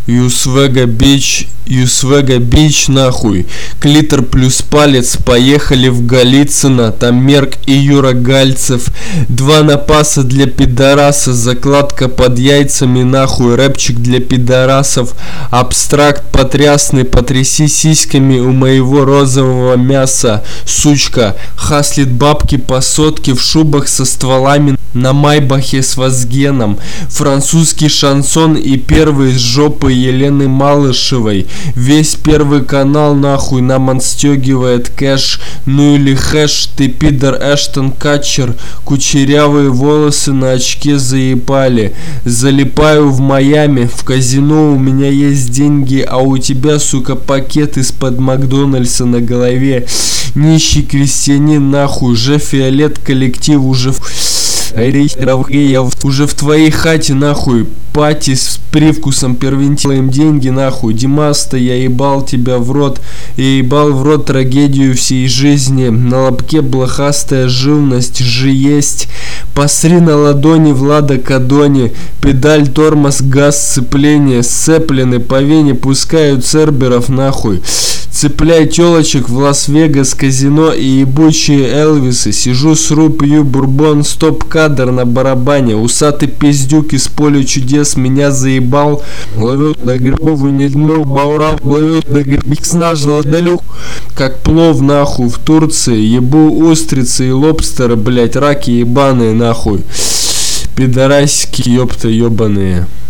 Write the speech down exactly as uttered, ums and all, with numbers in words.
Юсвега Бич, Юсвега Бич, нахуй. Клитор плюс палец, поехали в Голицыно, там Мерк и Юра Гальцев. Два напаса для пидораса, закладка под яйцами, нахуй. Рэпчик для пидорасов, абстракт потрясный, потряси сиськами у моего розового мяса, сучка. Хаслит бабки по сотке в шубах со стволами на майбахе с Вазгеном. Французский шансон и первый с жопы Елены Малышевой. Весь первый канал нахуй нам отстегивает кэш. Ну или хэш, ты пидор Эштон Катчер. Кучерявые волосы на очке заебали. Залипаю в Майами, в казино у меня есть деньги, а у тебя, сука, пакет из-под Макдональдса на голове. Нищий крестьянин нахуй, же фиолет коллектив уже в... Уже в твоей хате нахуй, пати с привкусом первентилаем деньги нахуй. Димаста, я ебал тебя в рот, я ебал в рот трагедию всей жизни. На лобке блохастая живность же есть. Посри на ладони Влада Кадони, педаль, тормоз, газ, сцепление. Сцеплены по вене пускают церберов нахуй. Цепляй телочек в Лас-Вегас казино и ебучие Элвисы. Сижу, сру, пью бурбон, стоп-кадр на барабане. Усатый пиздюк из поля чудес меня заебал. Ловят на грибову не дно, баурав, ловят на грибиксна, жладалюк. Как плов нахуй в Турции. Ебу устрицы и лобстеры, блять, раки ебаные нахуй. Пидорасики, ёпта ебаные.